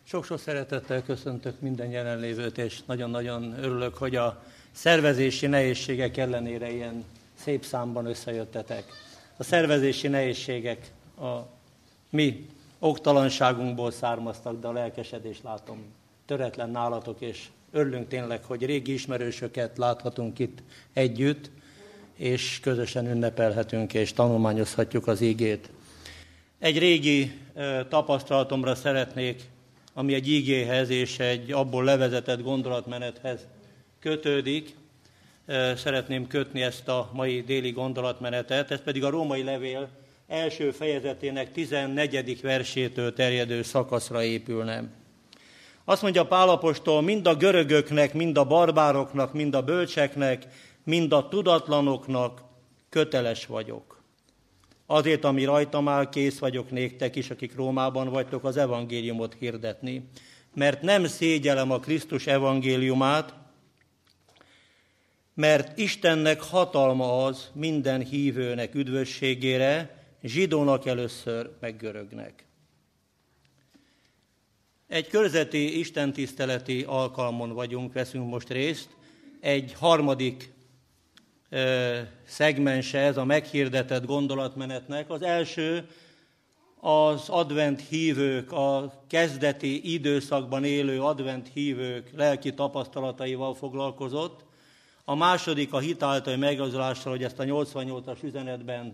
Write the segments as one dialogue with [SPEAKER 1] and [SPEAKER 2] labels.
[SPEAKER 1] Sok-sok szeretettel köszöntök minden jelenlévőt, és nagyon-nagyon örülök, hogy a szervezési nehézségek ellenére ilyen szép számban összejöttetek. A szervezési nehézségek a mi oktalanságunkból származtak, de a lelkesedést látom töretlen nálatok, és örülünk tényleg, hogy régi ismerősöket láthatunk itt együtt, és közösen ünnepelhetünk, és tanulmányozhatjuk az igét. Egy régi tapasztalatomra szeretnék, ami egy igéhez és egy abból levezetett gondolatmenethez kötődik. Szeretném kötni ezt a mai déli gondolatmenetet, ez pedig a római levél első fejezetének 14. versétől terjedő szakaszra épülne. Azt mondja Pál apostol, mind a görögöknek, mind a barbároknak, mind a bölcseknek, mind a tudatlanoknak köteles vagyok. Azért, ami rajtam áll, kész vagyok néktek is, akik Rómában vagytok, az evangéliumot hirdetni. Mert nem szégyellem a Krisztus evangéliumát, mert Istennek hatalma az minden hívőnek üdvösségére, zsidónak először, meg görögnek. Egy körzeti istentiszteleti alkalmon veszünk most részt. Egy harmadik szegmense ez a meghirdetett gondolatmenetnek. Az első az advent hívők, a kezdeti időszakban élő advent hívők lelki tapasztalataival foglalkozott. A második a hit általi megigazulással, hogy ezt a 88-as üzenetben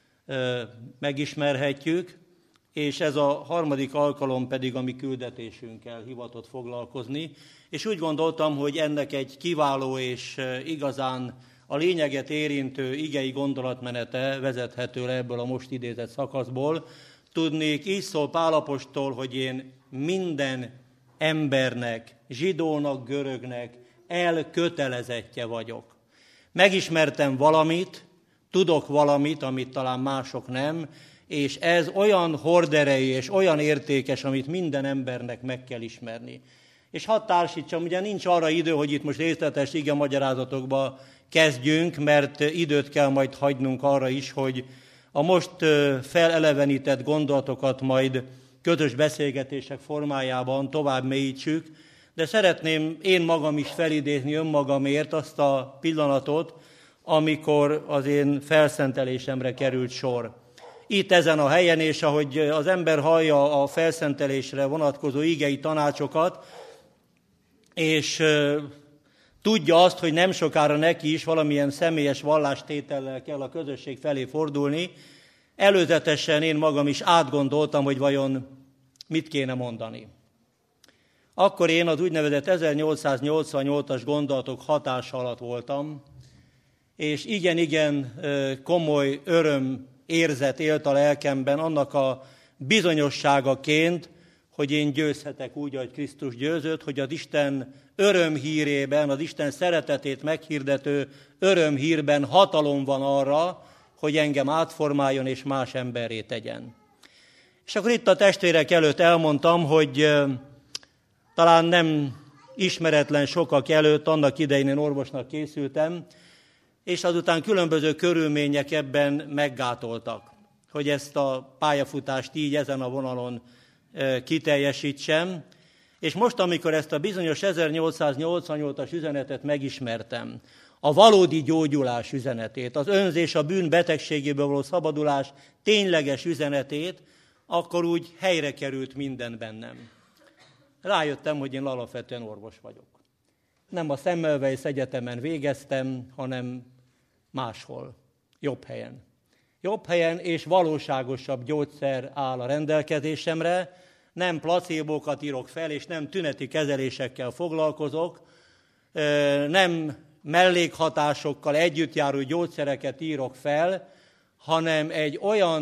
[SPEAKER 1] megismerhetjük, és ez a harmadik alkalom pedig a mi küldetésünkkel hivatott foglalkozni. És úgy gondoltam, hogy ennek egy kiváló és igazán a lényeget érintő igei gondolatmenete vezethető le ebből a most idézett szakaszból. Tudnék, így szól Pál apostol, hogy én minden embernek, zsidónak, görögnek elkötelezettje vagyok. Megismertem valamit, tudok valamit, amit talán mások nem, és ez olyan horderejű és olyan értékes, amit minden embernek meg kell ismerni. És hadd társítsam, ugye nincs arra idő, hogy itt most részletes igemagyarázatokba kezdjünk, mert időt kell majd hagynunk arra is, hogy a most felelevenített gondolatokat majd közös beszélgetések formájában tovább mélyítsük, de szeretném én magam is felidézni önmagamért azt a pillanatot, amikor az én felszentelésemre került sor. Itt ezen a helyen, és ahogy az ember hallja a felszentelésre vonatkozó igei tanácsokat, és tudja azt, hogy nem sokára neki is valamilyen személyes vallástétellel kell a közösség felé fordulni, előzetesen én magam is átgondoltam, hogy vajon mit kéne mondani. Akkor én az úgynevezett 1888-as gondolatok hatása alatt voltam, és igen komoly öröm érzet élt a lelkemben annak a bizonyosságaként, hogy én győzhetek úgy, ahogy Krisztus győzött, hogy az Isten örömhírében, az Isten szeretetét meghirdető örömhírben hatalom van arra, hogy engem átformáljon és más emberré tegyen. És akkor itt a testvérek előtt elmondtam, hogy talán nem ismeretlen sokak előtt, annak idején én orvosnak készültem, és azután különböző körülmények ebben meggátoltak, hogy ezt a pályafutást így ezen a vonalon kiteljesítsem. És most, amikor ezt a bizonyos 1888-as üzenetet megismertem, a valódi gyógyulás üzenetét, az önzés a bűn betegségéből való szabadulás tényleges üzenetét, akkor úgy helyre került minden bennem. Rájöttem, hogy én alapvetően orvos vagyok. Nem a Semmelweis Egyetemen végeztem, hanem máshol, jobb helyen. Jobb helyen és valóságosabb gyógyszer áll a rendelkezésemre, nem placébókat írok fel, és nem tüneti kezelésekkel foglalkozok, nem mellékhatásokkal együtt járó gyógyszereket írok fel, hanem egy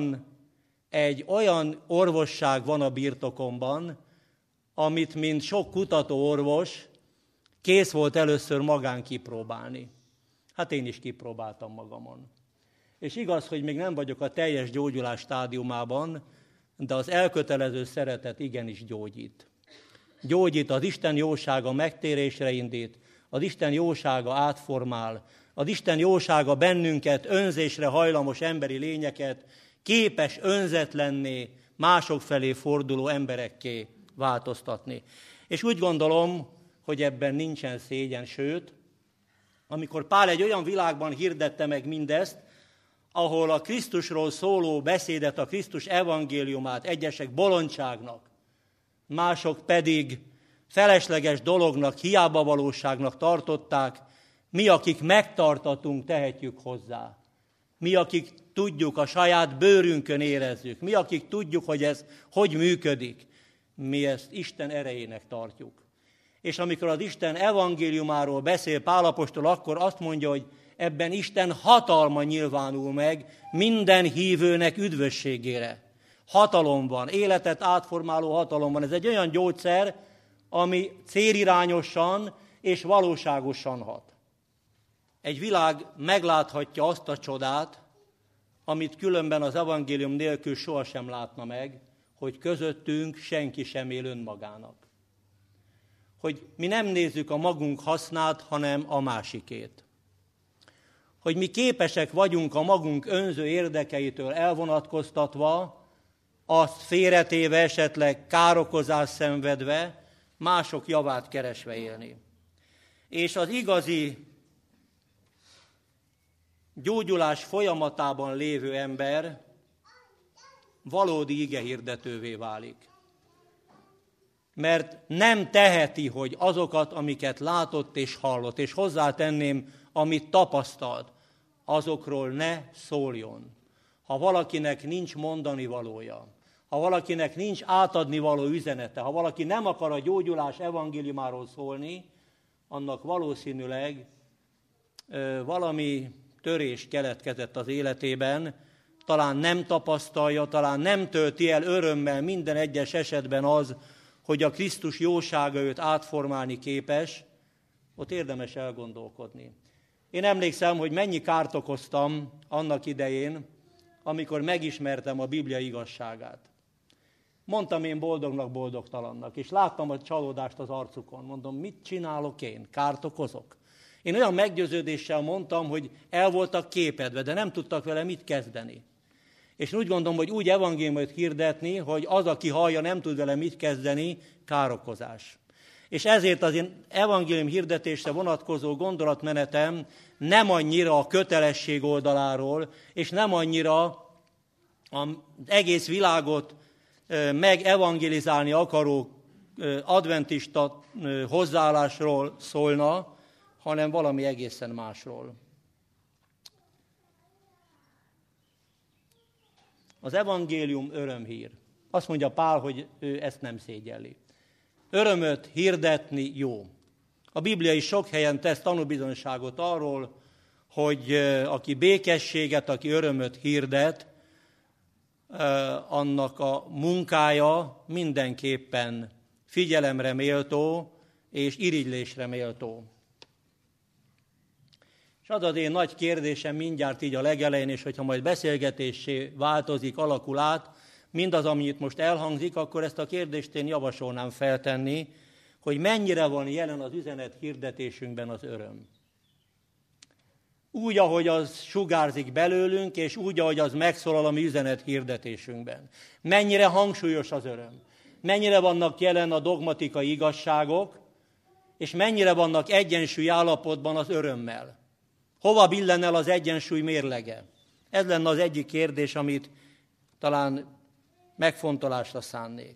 [SPEAKER 1] olyan orvosság van a birtokomban, amit mint sok kutatóorvos kész volt először magán kipróbálni. Hát én is kipróbáltam magamon. És igaz, hogy még nem vagyok a teljes gyógyulás stádiumában, de az elkötelező szeretet igenis gyógyít. Gyógyít, az Isten jósága megtérésre indít, az Isten jósága átformál, az Isten jósága bennünket, önzésre hajlamos emberi lényeket képes önzetlenné, mások felé forduló emberekké változtatni. És úgy gondolom, hogy ebben nincsen szégyen, sőt, amikor Pál egy olyan világban hirdette meg mindezt, ahol a Krisztusról szóló beszédet, a Krisztus evangéliumát egyesek bolondságnak, mások pedig felesleges dolognak, hiába valóságnak tartották, mi, akik megtartatunk, tehetjük hozzá. Mi, akik tudjuk, a saját bőrünkön érezzük, mi, akik tudjuk, hogy ez hogy működik, mi ezt Isten erejének tartjuk. És amikor az Isten evangéliumáról beszél Pál apostol, akkor azt mondja, hogy ebben Isten hatalma nyilvánul meg minden hívőnek üdvösségére. Hatalom van, életet átformáló hatalom van. Ez egy olyan gyógyszer, ami célirányosan és valóságosan hat. Egy világ megláthatja azt a csodát, amit különben az evangélium nélkül sohasem látna meg, hogy közöttünk senki sem él önmagának. Hogy mi nem nézzük a magunk hasznát, hanem a másikét. Hogy mi képesek vagyunk a magunk önző érdekeitől elvonatkoztatva, azt félretéve, esetleg károkozást szenvedve, mások javát keresve élni. És az igazi gyógyulás folyamatában lévő ember valódi igehirdetővé válik. Mert nem teheti, hogy azokat, amiket látott és hallott, és hozzátenném, amit tapasztalt, azokról ne szóljon. Ha valakinek nincs mondani valója, ha valakinek nincs átadni való üzenete, ha valaki nem akar a gyógyulás evangéliumáról szólni, annak valószínűleg valami törés keletkezett az életében, talán nem tapasztalja, talán nem tölti el örömmel minden egyes esetben az, hogy a Krisztus jósága őt átformálni képes, ott érdemes elgondolkodni. Én emlékszem, hogy mennyi kárt okoztam annak idején, amikor megismertem a Biblia igazságát. Mondtam én boldognak, boldogtalannak, és láttam a csalódást az arcukon. Mondom, mit csinálok én? Kárt okozok? Én olyan meggyőződéssel mondtam, hogy el voltak képedve, de nem tudtak vele mit kezdeni. És úgy gondolom, hogy úgy evangéliumot hirdetni, hogy az, aki hallja, nem tud vele mit kezdeni, károkozás. És ezért az én evangélium hirdetésre vonatkozó gondolatmenetem nem annyira a kötelesség oldaláról, és nem annyira az egész világot megevangelizálni akaró adventista hozzáállásról szólna, hanem valami egészen másról. Az evangélium örömhír. Azt mondja Pál, hogy ő ezt nem szégyelli. Örömöt hirdetni jó. A Biblia is sok helyen tesz tanúbizonyságot arról, hogy aki békességet, aki örömöt hirdet, annak a munkája mindenképpen figyelemre méltó és irigylésre méltó. És az az én nagy kérdésem mindjárt így a legelején, és hogyha majd beszélgetésé változik, alakul át, mindaz, ami itt most elhangzik, akkor ezt a kérdést én javasolnám feltenni, hogy mennyire van jelen az üzenet hirdetésünkben az öröm. Úgy, ahogy az sugárzik belőlünk, és úgy, ahogy az megszólal a mi üzenet hirdetésünkben. Mennyire hangsúlyos az öröm. Mennyire vannak jelen a dogmatikai igazságok, és mennyire vannak egyensúly állapotban az örömmel. Hova billen el az egyensúly mérlege? Ez lenne az egyik kérdés, amit talán megfontolásra szánnék.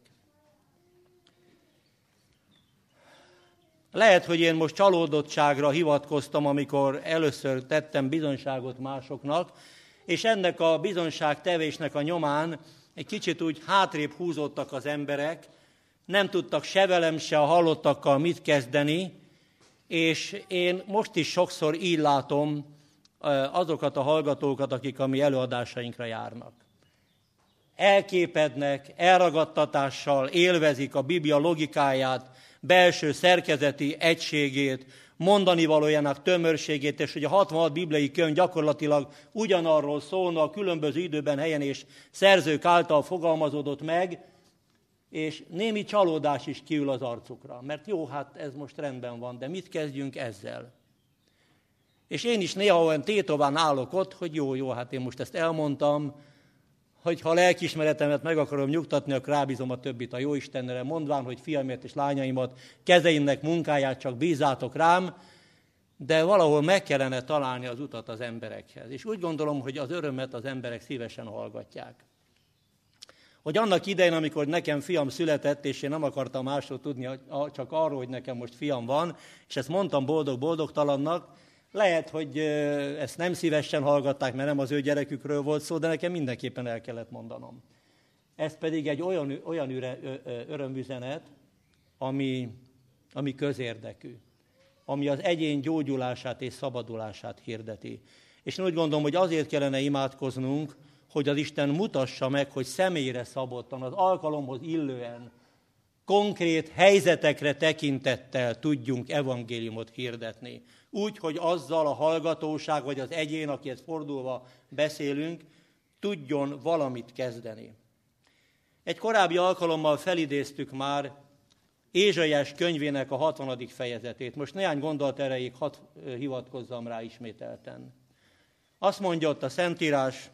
[SPEAKER 1] Lehet, hogy én most csalódottságra hivatkoztam, amikor először tettem bizonyságot másoknak, és ennek a bizonyságtevésnek a nyomán egy kicsit úgy hátrébb húzódtak az emberek, nem tudtak se velem, se a hallottakkal mit kezdeni, és én most is sokszor így látom azokat a hallgatókat, akik a mi előadásainkra járnak. Elképednek, elragadtatással élvezik a Biblia logikáját, belső szerkezeti egységét, mondani valójának tömörségét, és hogy a 66 bibliai könyv gyakorlatilag ugyanarról szólna, a különböző időben, helyen és szerzők által fogalmazódott meg, és némi csalódás is kiül az arcukra, mert jó, hát ez most rendben van, de mit kezdjünk ezzel? És én is néha olyan tétován állok ott, hogy jó, hát én most ezt elmondtam, hogy ha lelkiismeretemet meg akarom nyugtatni, akkor rábízom a többit a Jóistenre, mondván, hogy fiamért és lányaimat, kezeimnek munkáját csak bízzátok rám, de valahol meg kellene találni az utat az emberekhez. És úgy gondolom, hogy az örömet az emberek szívesen hallgatják. Hogy annak idején, amikor nekem fiam született, és én nem akartam másról tudni, csak arról, hogy nekem most fiam van, és ezt mondtam boldog-boldogtalannak, lehet, hogy ezt nem szívesen hallgatták, mert nem az ő gyerekükről volt szó, de nekem mindenképpen el kellett mondanom. Ez pedig egy olyan örömüzenet, ami közérdekű, ami az egyén gyógyulását és szabadulását hirdeti. És én úgy gondolom, hogy azért kellene imádkoznunk, hogy az Isten mutassa meg, hogy személyre szabottan, az alkalomhoz illően, konkrét helyzetekre tekintettel tudjunk evangéliumot hirdetni. Úgy, hogy azzal a hallgatóság, vagy az egyén, akihez fordulva beszélünk, tudjon valamit kezdeni. Egy korábbi alkalommal felidéztük már Ézsaiás könyvének a 60. fejezetét. Most néhány gondolat erejéig hadd hivatkozzam rá ismételten. Azt mondja ott a Szentírás,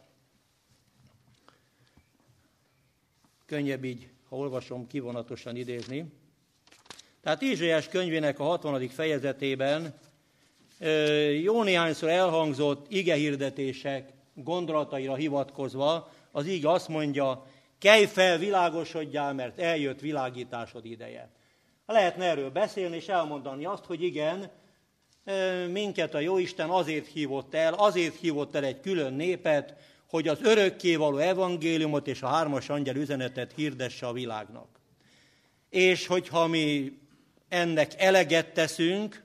[SPEAKER 1] könnyebb így, ha olvasom, kivonatosan idézni. Tehát Ézsaiás könyvének a 60. fejezetében jó néhányszor elhangzott igehirdetések gondolataira hivatkozva, az ige azt mondja, kelj fel, világosodjál, mert eljött világításod ideje. Lehetne erről beszélni, és elmondani azt, hogy igen, minket a Jóisten azért hívott el egy külön népet, hogy az örökkévaló evangéliumot és a 3. angyel üzenetet hirdesse a világnak. És hogyha mi ennek eleget teszünk,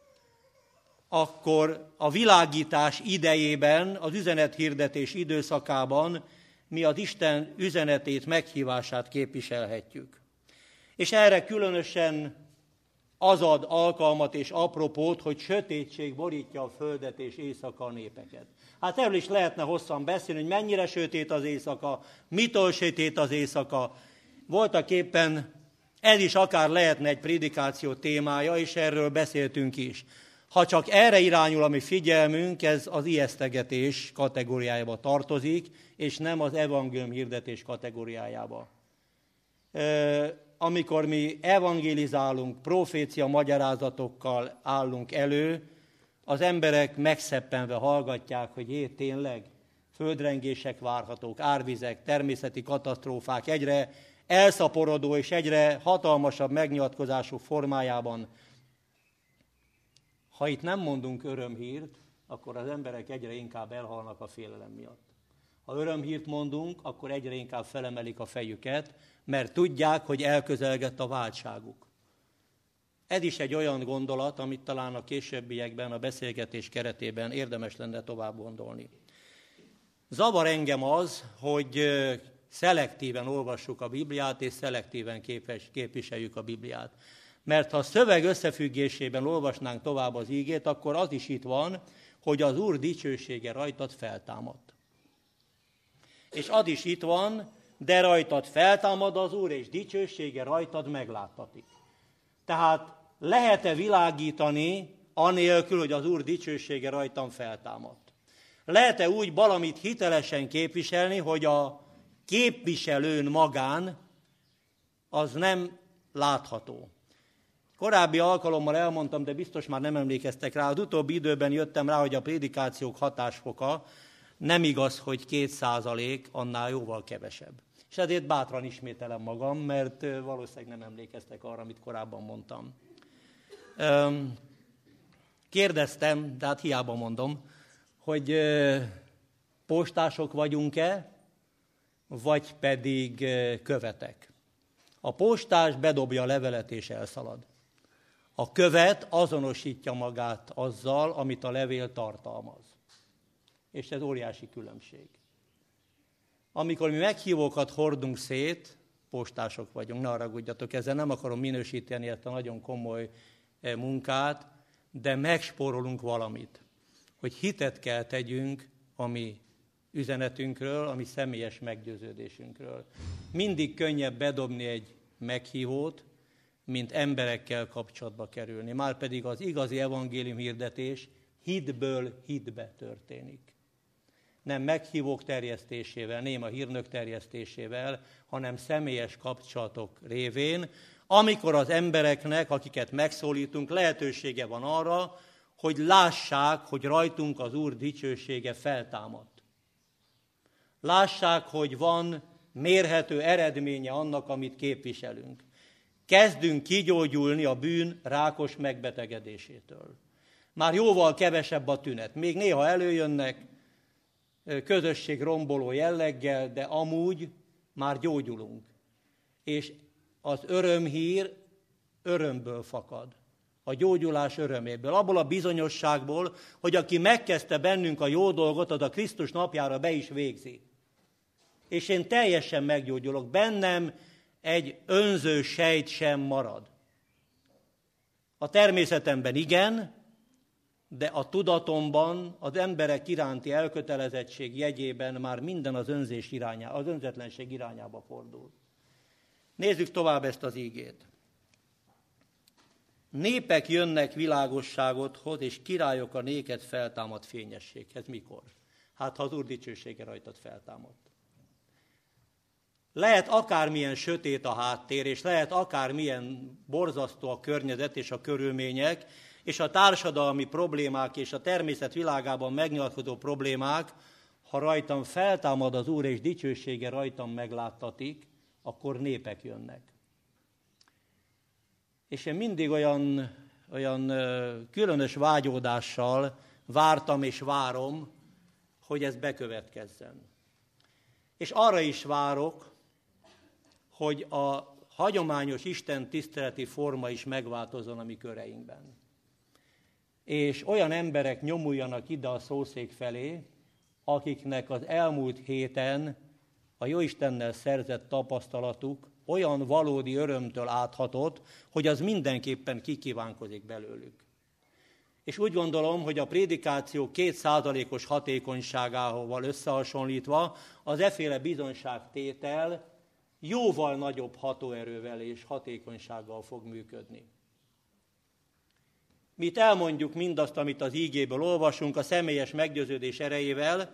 [SPEAKER 1] akkor a világítás idejében, az üzenethirdetés időszakában mi az Isten üzenetét, meghívását képviselhetjük. És erre különösen az ad alkalmat és apropót, hogy sötétség borítja a földet és éjszaka a népeket. Hát erről is lehetne hosszan beszélni, hogy mennyire sötét az éjszaka, mitől sötét az éjszaka. Voltaképpen ez is akár lehetne egy prédikáció témája, és erről beszéltünk is. Ha csak erre irányul a mi figyelmünk, ez az ijesztegetés kategóriájába tartozik, és nem az evangélium hirdetés kategóriájába. Amikor mi evangélizálunk, profécia magyarázatokkal állunk elő, az emberek megszeppenve hallgatják, hogy tényleg földrengések várhatók, árvizek, természeti katasztrófák egyre elszaporodó és egyre hatalmasabb megnyilatkozások formájában. Ha itt nem mondunk örömhírt, akkor az emberek egyre inkább elhalnak a félelem miatt. Ha örömhírt mondunk, akkor egyre inkább felemelik a fejüket, mert tudják, hogy elközelgett a váltságuk. Ez is egy olyan gondolat, amit talán a későbbiekben, a beszélgetés keretében érdemes lenne tovább gondolni. Zavar engem az, hogy szelektíven olvassuk a Bibliát, és szelektíven képviseljük a Bibliát. Mert ha a szöveg összefüggésében olvasnánk tovább az ígét, akkor az is itt van, hogy az Úr dicsősége rajtad feltámadt. És az is itt van, de rajtad feltámad az Úr, és dicsősége rajtad megláttatik. Tehát lehet-e világítani anélkül, hogy az Úr dicsősége rajtam feltámadt? Lehet-e úgy valamit hitelesen képviselni, hogy a képviselőn magán az nem látható? Korábbi alkalommal elmondtam, de biztos már nem emlékeztek rá, az utóbbi időben jöttem rá, hogy a prédikációk hatásfoka nem igaz, hogy 2%, annál jóval kevesebb. És ezért bátran ismételem magam, mert valószínűleg nem emlékeztek arra, amit korábban mondtam. Kérdeztem, de hát hiába mondom, hogy postások vagyunk-e, vagy pedig követek. A postás bedobja a levelet és elszalad. A követ azonosítja magát azzal, amit a levél tartalmaz. És ez óriási különbség. Amikor mi meghívókat hordunk szét, postások vagyunk, ne haragudjatok, ezzel nem akarom minősíteni ezt a nagyon komoly munkát, de megspórolunk valamit, hogy hitet kell tegyünk a mi üzenetünkről, a mi személyes meggyőződésünkről. Mindig könnyebb bedobni egy meghívót, mint emberekkel kapcsolatba kerülni. Márpedig az igazi evangélium hirdetés hitből hitbe történik. nem meghívók terjesztésével, nem a hírnök terjesztésével, hanem személyes kapcsolatok révén, amikor az embereknek, akiket megszólítunk, lehetősége van arra, hogy lássák, hogy rajtunk az Úr dicsősége feltámadt. Lássák, hogy van mérhető eredménye annak, amit képviselünk. Kezdünk kigyógyulni a bűn rákos megbetegedésétől. Már jóval kevesebb a tünet. Még néha előjönnek közösségromboló jelleggel, de amúgy már gyógyulunk. És az örömhír örömből fakad. A gyógyulás öröméből. Abból a bizonyosságból, hogy aki megkezdte bennünk a jó dolgot, az a Krisztus napjára be is végzi. És én teljesen meggyógyulok. Bennem egy önző sejt sem marad. A természetemben igen, de a tudatomban, az emberek iránti elkötelezettség jegyében már minden az önzetlenség irányába fordul. Nézzük tovább ezt az ígét. Népek jönnek világosságodhoz, és királyok a néked feltámad fényességhez. Mikor? Hát, ha az Úr dicsősége rajtad feltámadt. Lehet akármilyen sötét a háttér, és lehet akármilyen borzasztó a környezet és a körülmények, és a társadalmi problémák és a természet világában megnyilatkozó problémák, ha rajtam feltámad az Úr és dicsősége rajtam megláttatik, akkor népek jönnek. És én mindig olyan különös vágyódással vártam és várom, hogy ez bekövetkezzen. És arra is várok, hogy a hagyományos Isten tiszteleti forma is megváltozzon a mi köreinkben. És olyan emberek nyomuljanak ide a szószék felé, akiknek az elmúlt héten a Jóistennel szerzett tapasztalatuk olyan valódi örömtől áthatott, hogy az mindenképpen kikívánkozik belőlük. És úgy gondolom, hogy a prédikáció 2%-os hatékonyságával összehasonlítva az efféle bizonyságtétel jóval nagyobb hatóerővel és hatékonysággal fog működni. Mi itt elmondjuk mindazt, amit az ígéből olvasunk, a személyes meggyőződés erejével,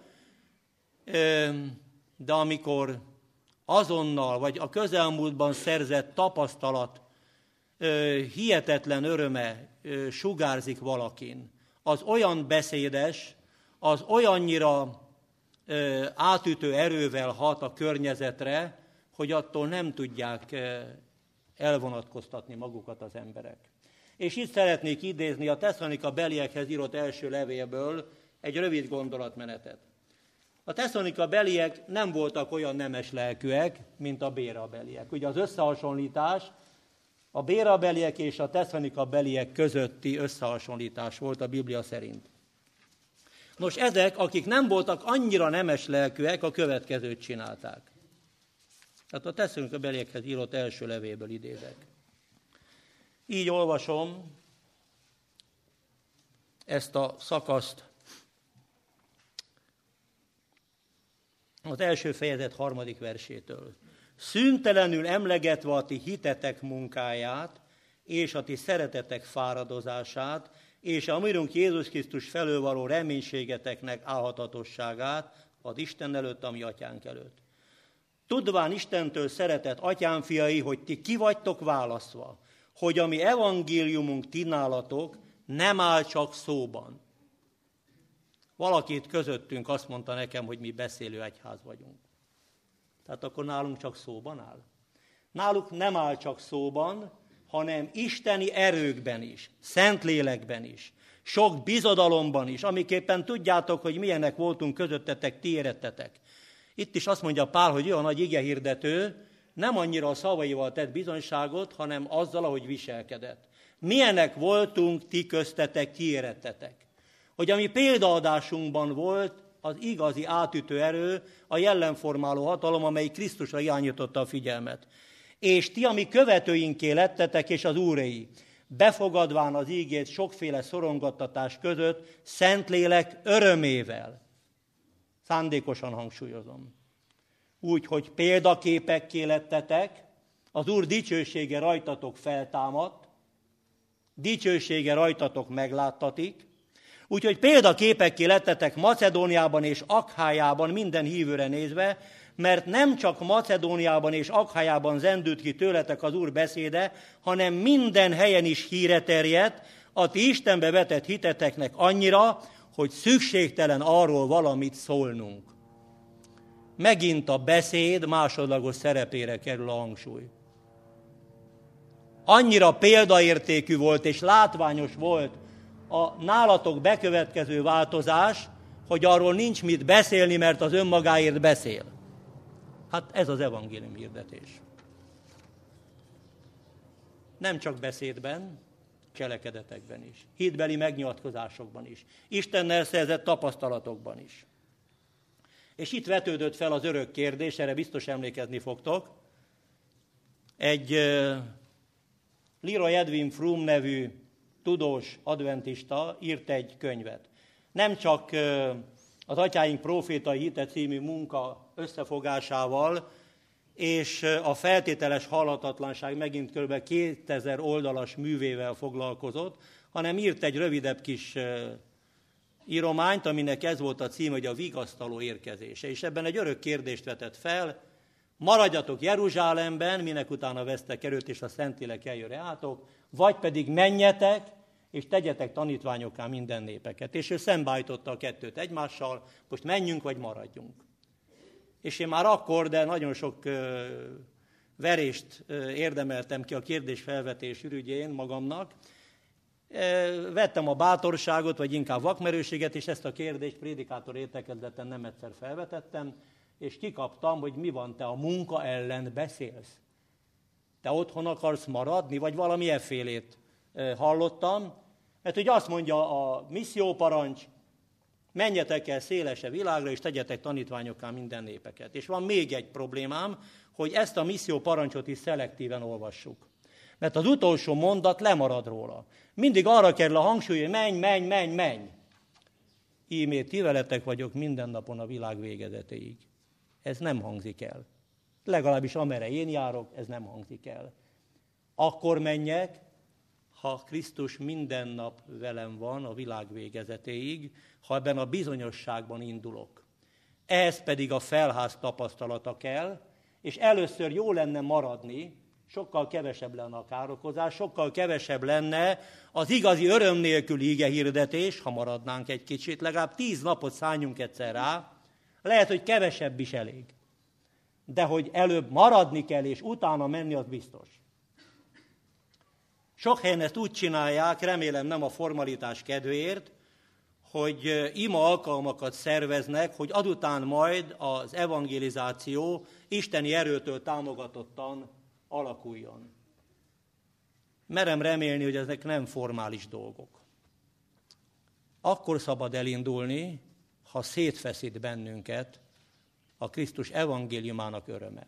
[SPEAKER 1] de amikor azonnal, vagy a közelmúltban szerzett tapasztalat hihetetlen öröme sugárzik valakin, az olyan beszédes, az olyannyira átütő erővel hat a környezetre, hogy attól nem tudják elvonatkoztatni magukat az emberek. És itt szeretnék idézni a Tesszalonika beliekhez írott első levélből egy rövid gondolatmenetet. A Tesszalonika beliek nem voltak olyan nemes lelkűek, mint a Bérea beliek. Ugye az összehasonlítás a Bérea beliek és a Tesszalonika beliek közötti összehasonlítás volt a Biblia szerint. Nos, ezek, akik nem voltak annyira nemes lelkűek, a következőt csinálták. Tehát a Tesszalonika beliekhez írott első levélből idézek. Így olvasom ezt a szakaszt az első fejezet 3. versétől. Szüntelenül emlegetve a ti hitetek munkáját, és a ti szeretetek fáradozását, és a mi Urunk Jézus Krisztus felől való reménységeteknek álhatatosságát az Isten előtt, a mi atyánk előtt. Tudván Istentől szeretett atyám fiai, hogy ti ki vagytok választva, hogy a mi evangéliumunk ti nálatok nem áll csak szóban. Valaki itt közöttünk azt mondta nekem, hogy mi beszélő egyház vagyunk. Tehát akkor nálunk csak szóban áll? Náluk nem áll csak szóban, hanem isteni erőkben is, Szentlélekben is, sok bizodalomban is, amiképpen tudjátok, hogy milyenek voltunk közöttetek, ti érettetek. Itt is azt mondja Pál, hogy olyan nagy igehirdető, nem annyira a szavaival tett bizonyságot, hanem azzal, ahogy viselkedett. Milyenek voltunk ti köztetek, ti érettetek. Hogy a mi példaadásunkban volt az igazi átütő erő, a jellemformáló hatalom, amely Krisztusra irányította a figyelmet. És ti, ami követőinké lettetek, és az úréi, befogadván az ígét sokféle szorongattatás között, Szentlélek örömével. Szándékosan hangsúlyozom. Úgy, hogy példaképekké lettetek, az Úr dicsősége rajtatok feltámadt, dicsősége rajtatok megláttatik, Úgyhogy példaképekké lettetek Macedóniában és Akhájában minden hívőre nézve, mert nem csak Macedóniában és Akhájában zendült ki tőletek az Úr beszéde, hanem minden helyen is híre terjedt, a ti Istenbe vetett hiteteknek annyira, hogy szükségtelen arról valamit szólnunk. Megint a beszéd másodlagos szerepére kerül a hangsúly. Annyira példaértékű volt és látványos volt a nálatok bekövetkező változás, hogy arról nincs mit beszélni, mert az önmagáért beszél. Hát ez az evangélium hirdetés. Nem csak beszédben, cselekedetekben is, hitbeli megnyilatkozásokban is, Istennel szerzett tapasztalatokban is. És itt vetődött fel az örök kérdés, erre biztos emlékezni fogtok. Egy Leroy Edwin Froome nevű tudós adventista írt egy könyvet. Nem csak az Atyáink Profétai Hite című munka összefogásával, és a feltételes halhatatlanság megint kb. 2000 oldalas művével foglalkozott, hanem írt egy rövidebb kis írományt, aminek ez volt a cím, hogy a vigasztaló érkezése. És ebben egy örök kérdést vetett fel: maradjatok Jeruzsálemben, minek utána vesztek erőt, és a Szentlélek eljön reátok, vagy pedig menjetek, és tegyetek tanítványokká minden népeket. És ő szembeállította a kettőt egymással, most menjünk, vagy maradjunk. És én már akkor, de nagyon sok verést érdemeltem ki a kérdésfelvetés ürügyén magamnak. Vettem a bátorságot, vagy inkább vakmerőséget, és ezt a kérdést prédikátor értekezleten nem egyszer felvetettem, és kikaptam, hogy mi van, te a munka ellen beszélsz. Te otthon akarsz maradni, vagy valami effélét hallottam, mert hogy azt mondja a misszióparancs, menjetek el szélese világra, és tegyetek tanítványokká minden népeket. És van még egy problémám, hogy ezt a misszióparancsot is szelektíven olvassuk. Mert az utolsó mondat lemarad róla. Mindig arra kerül a hangsúly, hogy menj, menj, menj, menj. Ímét ti veletek vagyok minden napon a világ végezetéig. Ez nem hangzik el. Legalábbis amerre én járok, ez nem hangzik el. Akkor menjek, ha Krisztus minden nap velem van a világ végezetéig, ha ebben a bizonyosságban indulok. Ehhez pedig a felház tapasztalata kell, és először jó lenne maradni, sokkal kevesebb lenne a károkozás, sokkal kevesebb lenne az igazi öröm nélküli igehirdetés, ha maradnánk egy kicsit, legalább 10 napot szálljunk egyszer rá, lehet, hogy kevesebb is elég. De hogy előbb maradni kell, és utána menni, az biztos. Sok helyen ezt úgy csinálják, remélem nem a formalitás kedvéért, hogy ima alkalmakat szerveznek, hogy azután majd az evangelizáció isteni erőtől támogatottan alakuljon. Merem remélni, hogy ezek nem formális dolgok. Akkor szabad elindulni, ha szétfeszít bennünket a Krisztus evangéliumának öröme.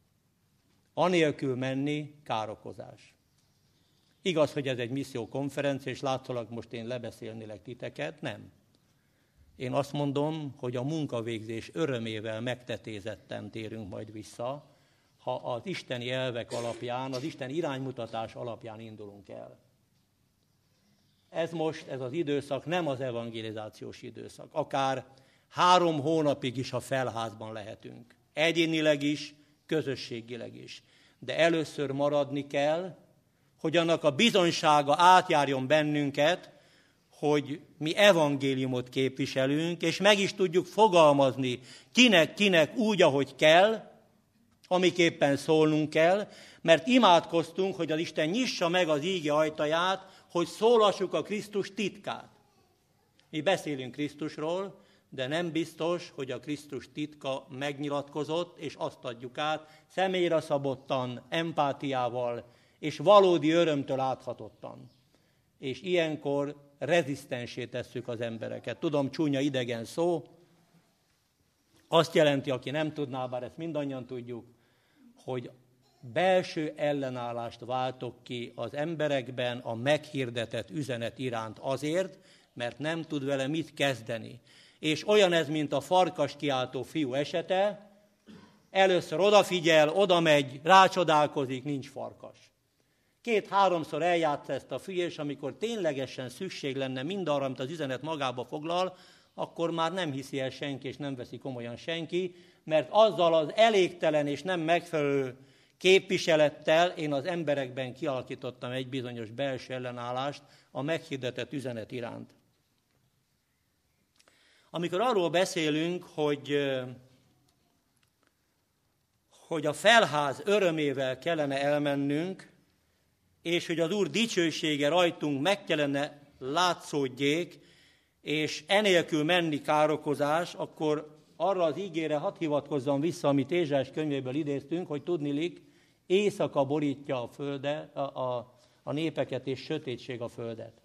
[SPEAKER 1] Anélkül menni károkozás. Igaz, hogy ez egy missziókonferencia, és látszólag most én lebeszélnélek titeket, nem. Én azt mondom, hogy a munkavégzés örömével megtetézetten térünk majd vissza, ha az isteni elvek alapján, az isteni iránymutatás alapján indulunk el. Ez az időszak nem az evangelizációs időszak. Akár 3 hónapig is a felházban lehetünk. Egyénileg is, közösségileg is. De először maradni kell, hogy annak a bizonysága átjárjon bennünket, hogy mi evangéliumot képviselünk, és meg is tudjuk fogalmazni kinek úgy, ahogy kell, amiképpen szólnunk kell, mert imádkoztunk, hogy az Isten nyissa meg az íge ajtaját, hogy szólassuk a Krisztus titkát. Mi beszélünk Krisztusról, de nem biztos, hogy a Krisztus titka megnyilatkozott, és azt adjuk át személyre szabottan, empátiával, és valódi örömtől áthatottan. És ilyenkor rezisztensé tesszük az embereket. Tudom, csúnya idegen szó, azt jelenti, aki nem tudná, bár ezt mindannyian tudjuk, hogy belső ellenállást váltok ki az emberekben a meghirdetett üzenet iránt azért, mert nem tud vele mit kezdeni. És olyan ez, mint a farkas kiáltó fiú esete, először odafigyel, odamegy, rácsodálkozik, nincs farkas. 2-3-szor eljátsza ezt a fiú, és amikor ténylegesen szükség lenne mindarra, amit az üzenet magába foglal, akkor már nem hiszi el senki, és nem veszi komolyan senki, mert azzal az elégtelen és nem megfelelő képviselettel én az emberekben kialakítottam egy bizonyos belső ellenállást a meghirdetett üzenet iránt. Amikor arról beszélünk, hogy a felház örömével kellene elmennünk, és hogy az Úr dicsősége rajtunk meg kellene látszódjék, és enélkül menni károkozás, akkor arra az ígére hadd hivatkozzam vissza, amit Ézsaiás könyvéből idéztünk, hogy tudniillik, éjszaka borítja a földet, a népeket, és sötétség a földet.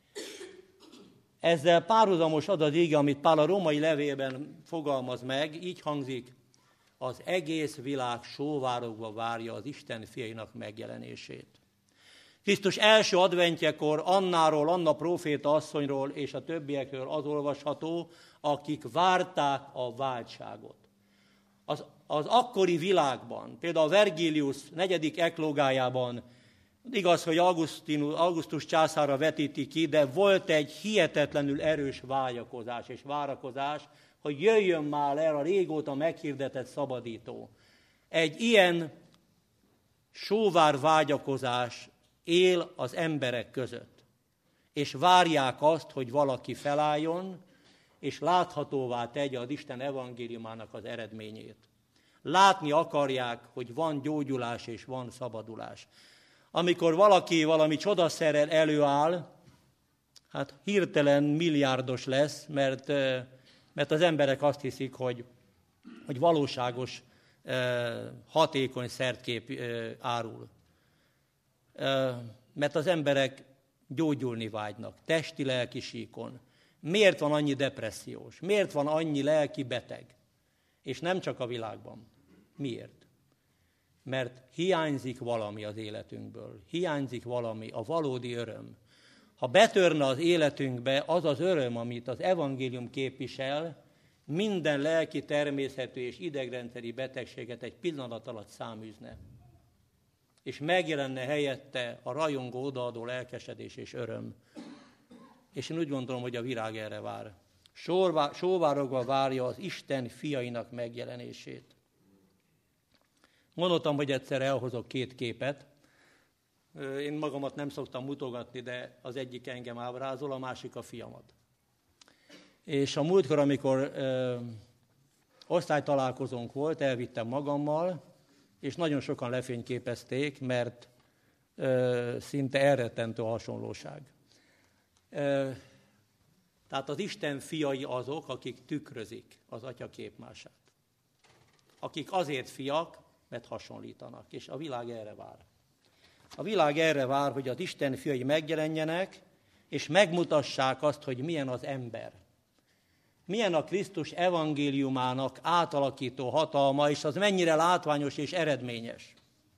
[SPEAKER 1] Ezzel párhuzamos az az íge, amit Pál a római levélben fogalmaz meg, így hangzik: az egész világ sóvárogva várja az Isten fiainak megjelenését. Krisztus első adventjekor Anna próféta asszonyról és a többiekről az olvasható, akik várták a váltságot. Az akkori világban, például a Vergilius 4. eklógájában, igaz, hogy Augustus császárra vetíti ki, de volt egy hihetetlenül erős vágyakozás és várakozás, hogy jöjjön már el a régóta meghirdetett szabadító. Egy ilyen sóvár vágyakozás él az emberek között, és várják azt, hogy valaki felálljon, és láthatóvá tegye az Isten evangéliumának az eredményét. Látni akarják, hogy van gyógyulás és van szabadulás. Amikor valaki valami csodaszerrel előáll, hát hirtelen milliárdos lesz, mert az emberek azt hiszik, hogy valóságos, hatékony szertkép árul. Mert az emberek gyógyulni vágynak, testi-lelki síkon. Miért van annyi depressziós? Miért van annyi lelki beteg? És nem csak a világban. Miért? Mert hiányzik valami az életünkből. Hiányzik valami, a valódi öröm. Ha betörne az életünkbe az az öröm, amit az evangélium képvisel, minden lelki, természetű és idegrendszeri betegséget egy pillanat alatt száműzne. És megjelenne helyette a rajongó, odaadó lelkesedés és öröm. És én úgy gondolom, hogy a világ erre vár. Sóvárogva várja az Isten fiainak megjelenését. Gondoltam, hogy egyszer elhozok 2 képet. Én magamat nem szoktam mutogatni, de az egyik engem ábrázol, a másik a fiamat. És a múltkor, amikor osztálytalálkozónk volt, elvittem magammal, és nagyon sokan lefényképezték, mert szinte elrettentő a hasonlóság. Tehát az Isten fiai azok, akik tükrözik az Atya képmását. Akik azért fiak, mert hasonlítanak, és a világ erre vár. A világ erre vár, hogy az Isten fiai megjelenjenek, és megmutassák azt, hogy milyen az ember. Milyen a Krisztus evangéliumának átalakító hatalma, és az mennyire látványos és eredményes.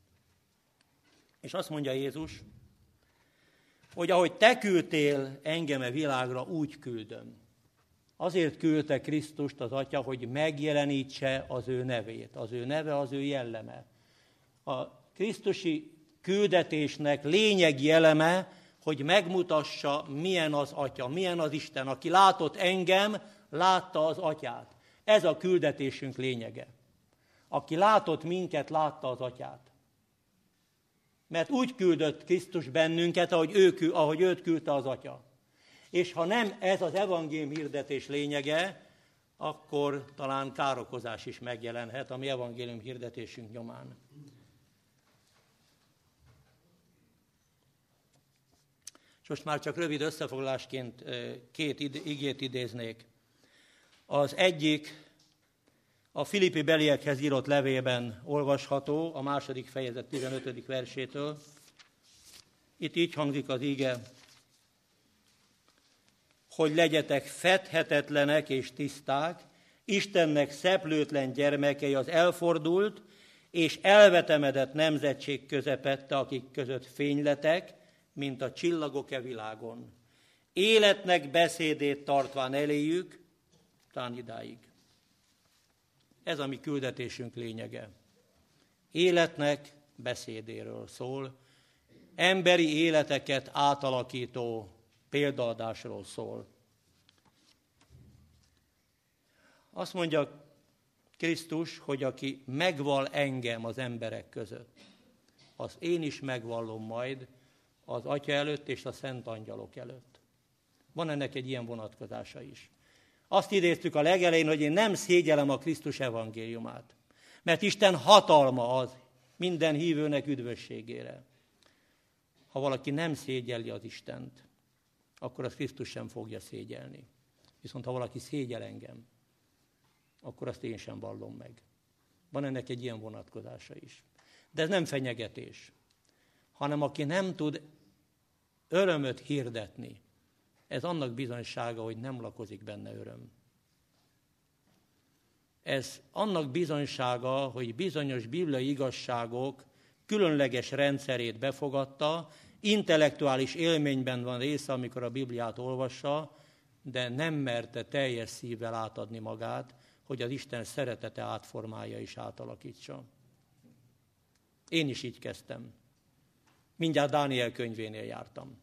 [SPEAKER 1] És azt mondja Jézus, hogy ahogy te küldtél engem a világra, úgy küldöm. Azért küldte Krisztust az Atya, hogy megjelenítse az ő nevét. Az ő neve, az ő jelleme. A krisztusi küldetésnek lényegi eleme, hogy megmutassa, milyen az Atya, milyen az Isten. Aki látott engem, látta az Atyát. Ez a küldetésünk lényege. Aki látott minket, látta az Atyát. Mert úgy küldött Krisztus bennünket, ahogy őt küldte az Atya. És ha nem ez az evangélium hirdetés lényege, akkor talán károkozás is megjelenhet a mi evangélium hirdetésünk nyomán. És most már csak rövid összefoglalásként 2 igét idéznék. Az egyik a Filippi beliekhez írott levélben olvasható, a 2. fejezet 15. versétől. Itt így hangzik az ige, hogy legyetek fedhetetlenek és tiszták, Istennek szeplőtlen gyermekei az elfordult és elvetemedett nemzetség közepette, akik között fényletek, mint a csillagok e világon. Életnek beszédét tartván eléjük, tán idáig. Ez a mi küldetésünk lényege. Életnek beszédéről szól. emberi életeket átalakító példaadásról szól. Azt mondja Krisztus, hogy aki megval engem az emberek között, az én is megvallom majd az Atya előtt és a szent angyalok előtt. Van ennek egy ilyen vonatkozása is. Azt idéztük a legelején, hogy én nem szégyellem a Krisztus evangéliumát, mert Isten hatalma az minden hívőnek üdvösségére. Ha valaki nem szégyelli az Istent, akkor az Krisztus sem fogja szégyelni. Viszont ha valaki szégyel engem, akkor azt én sem vallom meg. Van ennek egy ilyen vonatkozása is. De ez nem fenyegetés, hanem aki nem tud örömöt hirdetni, ez annak bizonysága, hogy nem lakozik benne öröm. Ez annak bizonysága, hogy bizonyos bibliai igazságok különleges rendszerét befogadta, intellektuális élményben van része, amikor a Bibliát olvassa, de nem merte teljes szívvel átadni magát, hogy az Isten szeretete átformálja és átalakítsa. Én is így kezdtem. Mindjárt Dániel könyvénél jártam.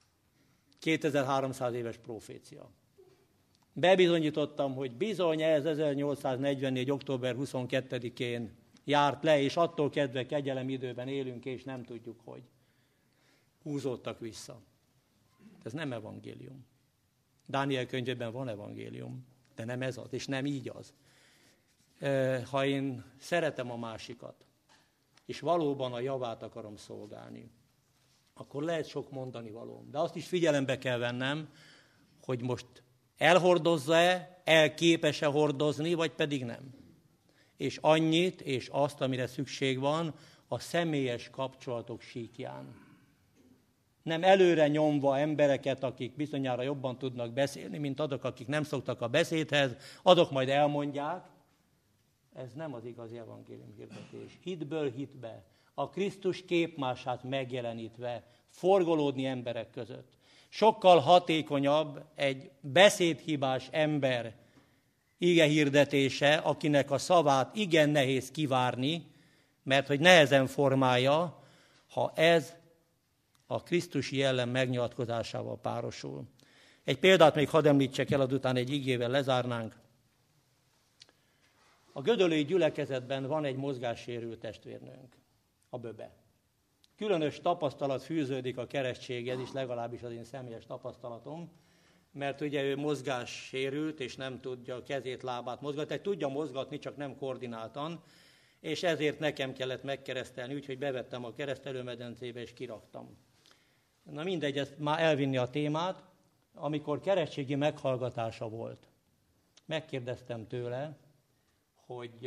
[SPEAKER 1] 2300 éves profécia. Bebizonyítottam, hogy bizony ez 1844. október 22-én járt le, és attól kezdve kegyelem időben élünk, és nem tudjuk, hogy húzódtak vissza. Ez nem evangélium. Dániel könyvében van evangélium, de nem ez az, és nem így az. Ha én szeretem a másikat, és valóban a javát akarom szolgálni, akkor lehet sok mondani valóm. De azt is figyelembe kell vennem, hogy most elhordozza-e, elképes-e hordozni, vagy pedig nem. És annyit, és azt, amire szükség van, a személyes kapcsolatok síkján. Nem előre nyomva embereket, akik bizonyára jobban tudnak beszélni, mint azok, akik nem szoktak a beszédhez, azok majd elmondják. Ez nem az igazi evangélium hirdetés. Hitből hitbe, a Krisztus képmását megjelenítve, forgolódni emberek között. Sokkal hatékonyabb egy beszédhibás ember ige hirdetése, akinek a szavát igen nehéz kivárni, mert hogy nehezen formálja, ha ez a krisztusi jellem megnyilatkozásával párosul. Egy példát még hadd említsek el, azután egy igével lezárnánk. A gödöllői gyülekezetben van egy mozgássérült testvérnőnk, a Böbe. Különös tapasztalat fűződik a keresztséghez is, legalábbis az én személyes tapasztalatom, mert ugye ő mozgássérült, és nem tudja a kezét, lábát mozgatni, tehát tudja mozgatni, csak nem koordináltan, és ezért nekem kellett megkeresztelni, úgyhogy bevettem a keresztelőmedencébe, és kiraktam. Na mindegy, ezt már elvinni a témát, amikor keresztségi meghallgatása volt. Megkérdeztem tőle, hogy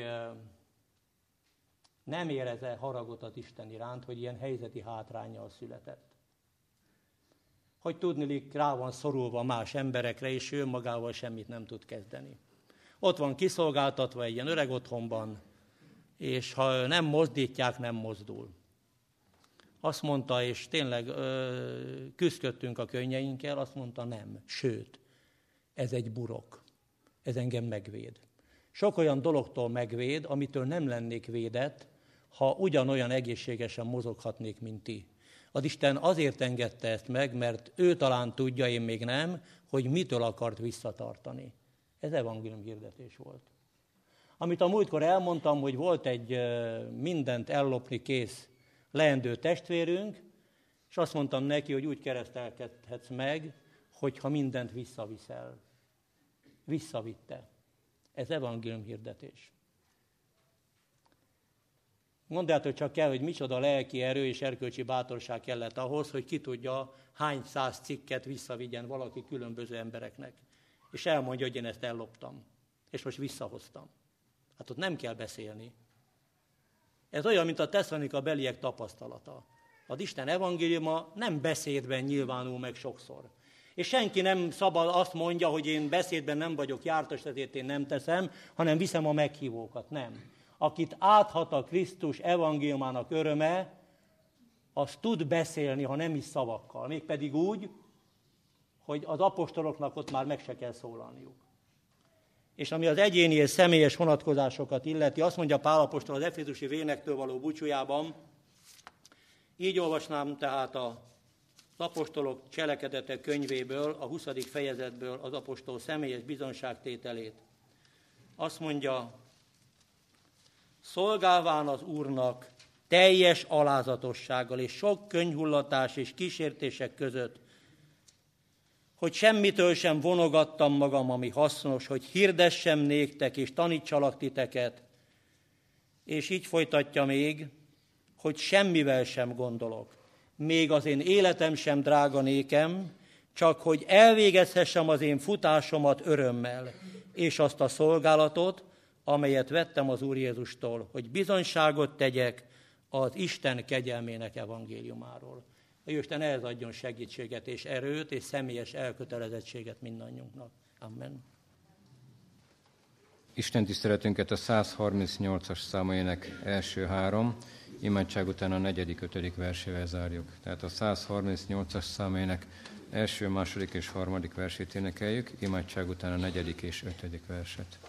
[SPEAKER 1] nem érez-e haragot az Isten iránt, hogy ilyen helyzeti hátránnyal született. Hogy tudniillik, rá van szorulva más emberekre, és ő magával semmit nem tud kezdeni. Ott van kiszolgáltatva egy ilyen öreg otthonban, és ha nem mozdítják, nem mozdul. Azt mondta, és tényleg küzdködtünk a könnyeinkkel, azt mondta, nem, sőt, ez egy burok, ez engem megvéd. Sok olyan dologtól megvéd, amitől nem lennék védett, ha ugyanolyan egészségesen mozoghatnék, mint ti. Az Isten azért engedte ezt meg, mert ő talán tudja, én még nem, hogy mitől akart visszatartani. Ez evangélium hirdetés volt. Amit a múltkor elmondtam, hogy volt egy mindent ellopni kész leendő testvérünk, és azt mondtam neki, hogy úgy keresztelkedhetsz meg, hogyha mindent visszaviszel. Visszavitte. Ez evangélium hirdetés. Gondoljátok csak el, hogy micsoda lelki erő és erkölcsi bátorság kellett ahhoz, hogy ki tudja, hány száz cikket visszavigyen valaki különböző embereknek. És elmondja, hogy én ezt elloptam. És most visszahoztam. Hát ott nem kell beszélni. Ez olyan, mint a Tesszalonika beliek tapasztalata. Az Isten evangéliuma nem beszédben nyilvánul meg sokszor. És senki nem szabad azt mondja, hogy én beszédben nem vagyok jártas, ezért én nem teszem, hanem viszem a meghívókat. Nem. Akit áthat a Krisztus evangéliumának öröme, az tud beszélni, ha nem is szavakkal. Mégpedig úgy, hogy az apostoloknak ott már meg se kell szólalniuk. És ami az egyéni és személyes vonatkozásokat illeti, azt mondja Pál apostol az efézusi vénektől való búcsújában, Így olvasnám tehát az apostolok cselekedetek könyvéből, a 20. fejezetből az apostol személyes bizonságtételét. Azt mondja, szolgálván az Úrnak teljes alázatossággal és sok könyhullatás és kísértések között, hogy semmitől sem vonogattam magam, ami hasznos, hogy hirdessem néktek és tanítsalak titeket, és így folytatja még, hogy semmivel sem gondolok. Még az én életem sem drága nékem, csak hogy elvégezhessem az én futásomat örömmel, és azt a szolgálatot, amelyet vettem az Úr Jézustól, hogy bizonyságot tegyek az Isten kegyelmének evangéliumáról. A Isten ehhez adjon segítséget és erőt és személyes elkötelezettséget mindannyiunknak. Amen.
[SPEAKER 2] Isten tiszteletünket a 138-as számaének első 3, imádság után a 4., 5. versével zárjuk. Tehát a 138-as számaének első, második és harmadik versét énekeljük, imádság után a 4. és 5. verset.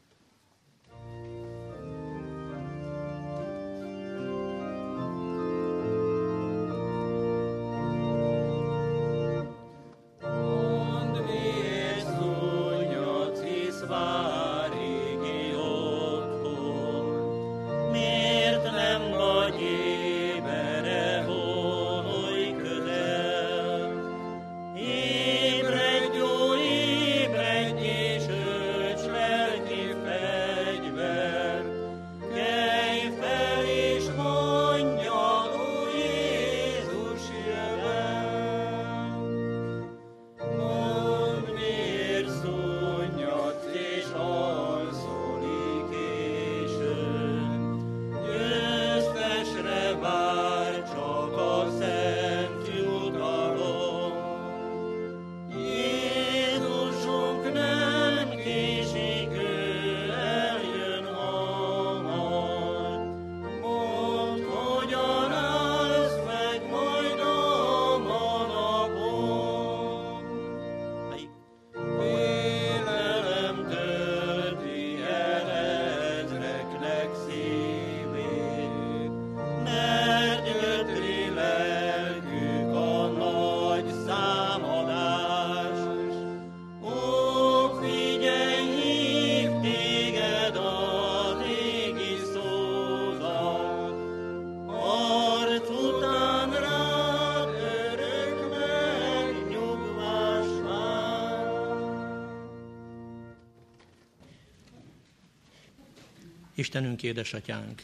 [SPEAKER 1] Istenünk, édesatyánk,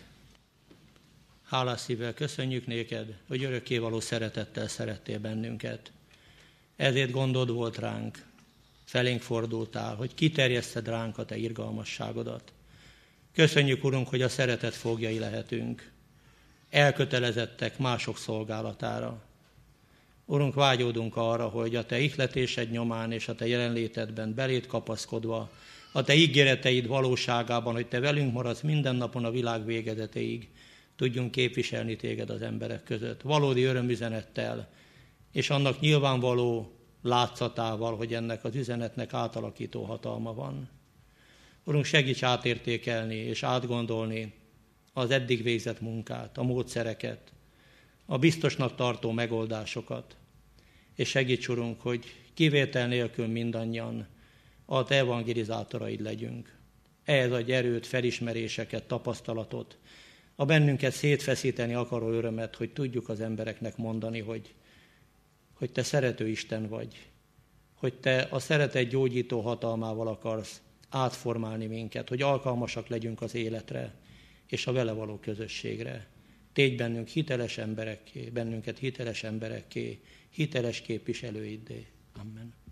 [SPEAKER 1] hálás szívvel köszönjük néked, hogy örökkévaló szeretettel szerettél bennünket. Ezért gondod volt ránk, felénk fordultál, hogy kiterjeszted ránk a te irgalmasságodat. Köszönjük, Urunk, hogy a szeretet fogjai lehetünk, elkötelezettek mások szolgálatára. Urunk, vágyódunk arra, hogy a te ihletésed nyomán és a te jelenlétedben belét kapaszkodva, a te ígéreteid valóságában, hogy te velünk maradsz minden napon a világ végezetéig, tudjunk képviselni téged az emberek között, valódi örömüzenettel, és annak nyilvánvaló látszatával, hogy ennek az üzenetnek átalakító hatalma van. Urunk, segíts átértékelni és átgondolni az eddig végzett munkát, a módszereket, a biztosnak tartó megoldásokat, és segíts, Urunk, hogy kivétel nélkül mindannyian a te evangelizátoraid legyünk. Ehhez adj erőt, felismeréseket, tapasztalatot, a bennünket szétfeszíteni akaró örömet, hogy tudjuk az embereknek mondani, hogy te szerető Isten vagy, hogy te a szeretet gyógyító hatalmával akarsz átformálni minket, hogy alkalmasak legyünk az életre és a vele való közösségre. Tégy bennünket hiteles emberekké, hiteles képviselőiddé. Amen.